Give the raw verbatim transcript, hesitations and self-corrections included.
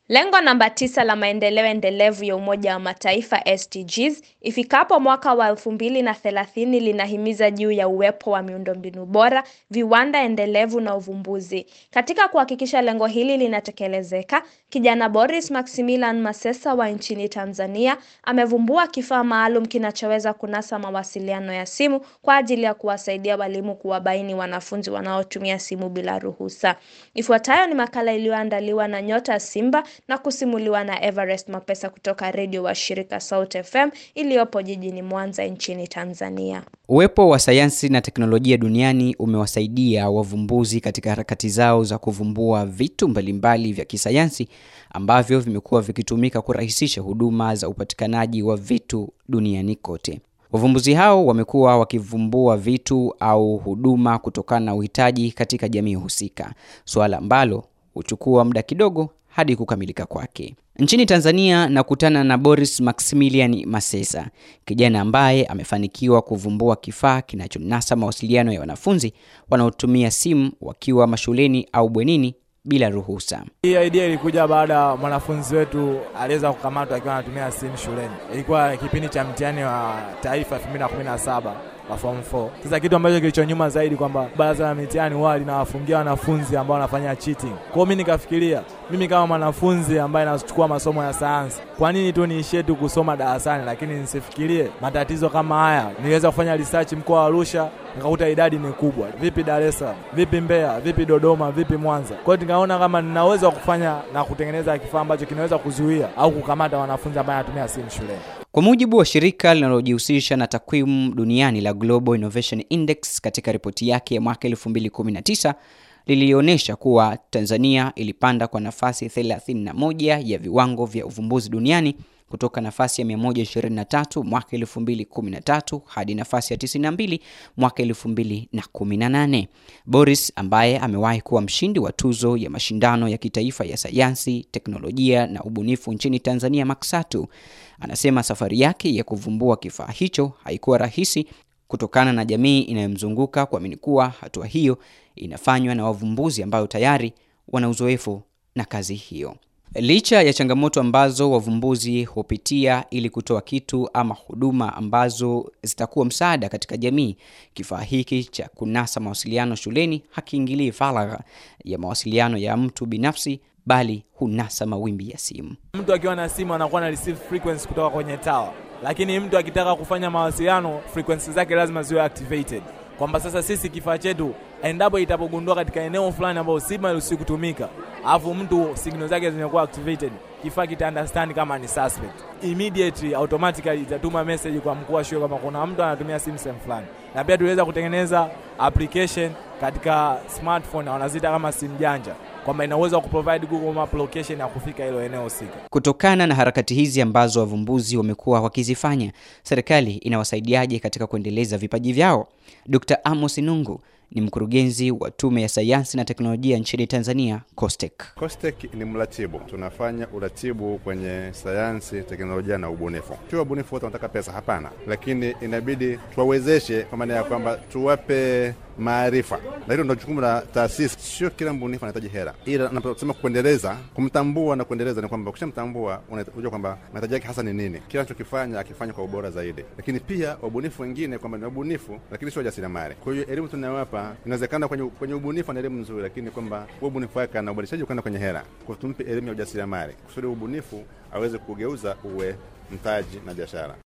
Lengo namba tisa la maendeleo endelevu ya Umoja wa Mataifa S D Gs ifikapo mwaka wa elfu mbili na thelathini linahimiza juu ya uwepo wa miundombinu bora, viwanda endelevu na uvumbuzi. Katika kuhakikisha lengo hili linatekelezeka, kijana Boris Maximilian Masesa wa nchini Tanzania amevumbua kifaa maalum kinachoweza kunasa mawasiliano ya simu kwa ajili ya kuwasaidia walimu kuwabaini wanafunzi wanaotumia simu bila ruhusa. Ifuatayo ni makala iliyoandaliwa na Nyota Simba na kusimuliwa na Everest Mapesa kutoka redio wa shirika Sauti F M iliyopo jijini Mwanza nchini Tanzania. Uwepo wa sayansi na teknolojia duniani umewasaidia wavumbuzi katika harakati zao za kuvumbua vitu mbalimbali vya kisayansi ambavyo vimekuwa vikitumika kurahisisha huduma za upatikanaji wa vitu duniani kote. Wavumbuzi hao wamekuwa wakivumbua vitu au huduma kutokana na uhitaji katika jamii husika, swala ambalo huchukua muda kidogo hadi kukamilika kwake. Nchini Tanzania nakutana na Boris Maximilian Masesa, kijana ambaye amefanikiwa kuvumbua kifaa kinachonasa mawasiliano ya wanafunzi wanaotumia simu wakiwa mashuleni au bwenini bila ruhusa. Hii idea ilikuja baada ya mwanafunzi wetu aliweza kukamatwa akiwa anatumia simu shuleni. Ilikuwa kipindi cha mtihani wa taifa elfu mbili na kumi na saba wa form four. Sasa kitu ambacho kilichonyuma zaidi kwamba baraza la mitihani wao linawafungia wanafunzi ambao wanafanya cheating. Kwa hiyo mimi nikafikiria, mimi kama mwanafunzi ambaye anachukua masomo ya sayansi, kwa nini tu niishie tu kusoma darasani lakini nisifikirie matatizo kama haya? Niweza kufanya research mkoa wa Arusha, nikakuta idadi ni kubwa. Vipi Dar es Salaam? Vipi Mbeya? Vipi Dodoma? Vipi Mwanza? Kwa hiyo nikaona kama ninaweza kufanya na kutengeneza kifaa ambacho kinaweza kuzuia au kukamata wanafunzi ambao wanatumia simu shuleni. Kwa mujibu wa shirika linalojihusisha na takwimu duniani la Global Innovation Index, katika ripoti yake ya mwaka elfu mbili kumi na tisa lilionyesha kuwa Tanzania ilipanda kwa nafasi thelathini na moja ya viwango vya uvumbuzi duniani kutoka nafasi ya mia moja ishirini na tatu mwaka elfu mbili kumi na tatu hadi nafasi ya tisini na mbili mwaka elfu mbili kumi na nane. Boris, ambaye amewahi kuwa mshindi wa tuzo ya mashindano ya kitaifa ya sayansi, teknolojia na ubunifu nchini Tanzania Maksatu, anasema safari yake ya kuvumbua kifaa hicho haikuwa rahisi kutokana na jamii inayomzunguka kuamini kuwa hatua hiyo inafanywa na wavumbuzi ambao tayari wana uzoefu na kazi hiyo. Licha ya changamoto ambazo wavumbuzi hupitia ili kutoa kitu ama huduma ambazo zitakuwa msaada katika jamii, kifaa hiki cha kunasa mawasiliano shuleni hakiingilii faragha ya mawasiliano ya mtu binafsi, bali hunasa mawimbi ya simu. Mtu akiwa na simu anakuwa na receive frequency kutoka kwenye tower, lakini mtu akitaka kufanya mawasiliano frequency zake lazima ziwe activated. Kwamba sasa sisi kifaa chetu endapo itapogundua katika eneo fulani ambao signal usikutumika, alafu mtu signal zake zinakuwa activated, kifaa kita understand kama ni suspect, immediately automatically itatuma message kwa mkuu wa shule kama kuna mtu anatumia simu sehemu fulani. Na pia tuliweza kutengeneza application katika smartphone wanazita kama simu janja, kwamba inaweza kuprovide Google Map location ya kufika hilo eneo husika. Kutokana na harakati hizi ambazo wavumbuzi wamekuwa wakizifanya, serikali inawasaidiaje katika kuendeleza vipaji vyao? Dokta Amos Nungu ni mkurugenzi wa Tume ya Sayansi na Teknolojia nchini Tanzania, COSTECH. COSTECH ni mratibu. Tunafanya uratibu kwenye sayansi, teknolojia na ubunifu. Sio ubunifu wote wanataka pesa, hapana. Lakini inabidi tuwawezeshe kwa maana ya kwamba tuwape maarifa. Na hilo ndio jukumu la taasisi. Sio kila mbunifu anahitaji hela. Ila tunaposema kuendeleza, kumtambua na kuendeleza ni kwamba ukishamtambua unajua kwamba mahitaji yake hasa ni nini. Kila anachokifanya akifanya kwa ubora zaidi. Lakini pia wabunifu wengine kwamba ni wabunifu lakini sio wajasiriamali. Kwa hiyo elimu tunayowapa inawezekana kwenye kwenye ubunifu na elimu nzuri, lakini kwamba ubunifu wake na ubadilishaji ukaenda kwenye hela. Kwa tumpe elimu ya ujasiriamali kusudi ubunifu aweze kugeuza uwe mtaji na biashara.